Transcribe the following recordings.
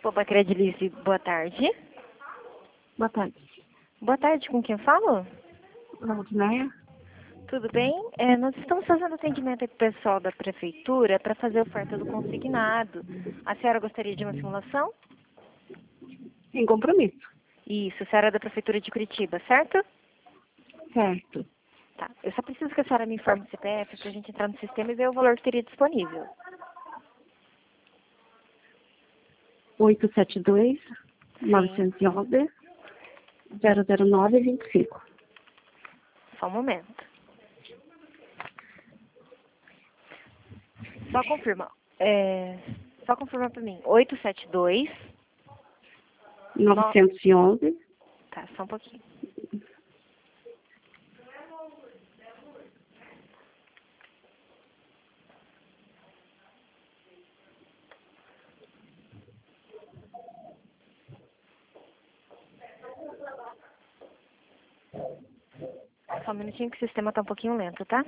Opa, Credilize, boa tarde. Boa tarde. Boa tarde, com quem eu falo? Valdineia? Tudo bem? Nós estamos fazendo atendimento aí para o pessoal da prefeitura para fazer a oferta do consignado. A senhora gostaria de uma simulação? Sem compromisso. Isso, a senhora é da prefeitura de Curitiba, certo? Certo. Tá. Eu só preciso que a senhora me informe o CPF para a gente entrar no sistema e ver o valor que teria disponível. 872 911 009 25. Só um momento. Só confirma. Só confirma para mim. 872. 911. Tá, só um pouquinho. Só um minutinho que o sistema tá um pouquinho lento, tá?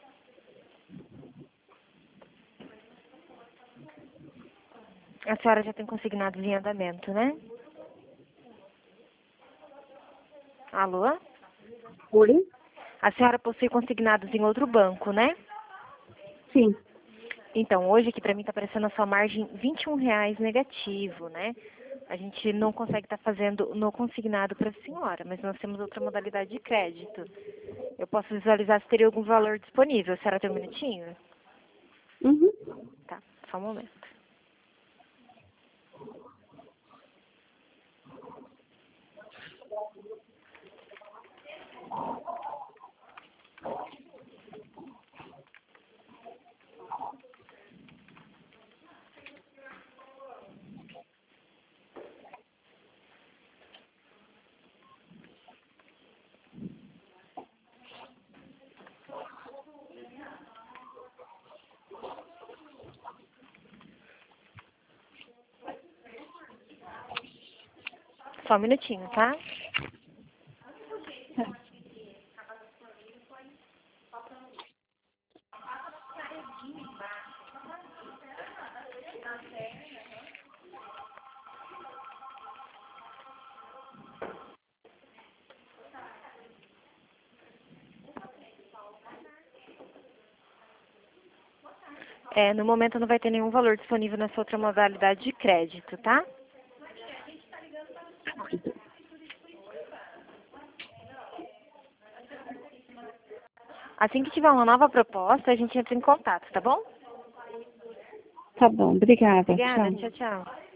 A senhora já tem consignados em andamento, né? Alô? Oi? A senhora possui consignados em outro banco, né? Sim. Então, hoje aqui pra mim tá aparecendo a sua margem R$ 21 negativo, né? A gente não consegue estar fazendo no consignado para a senhora, mas nós temos outra modalidade de crédito. Eu posso visualizar se teria algum valor disponível. A senhora tem um minutinho? Uhum. Tá, só um momento. Só um minutinho, tá? No momento não vai ter nenhum valor disponível nessa outra modalidade de crédito, tá? Assim que tiver uma nova proposta, a gente entra em contato, tá bom? Tá bom, obrigada. Obrigada, Tchau. tchau, tchau.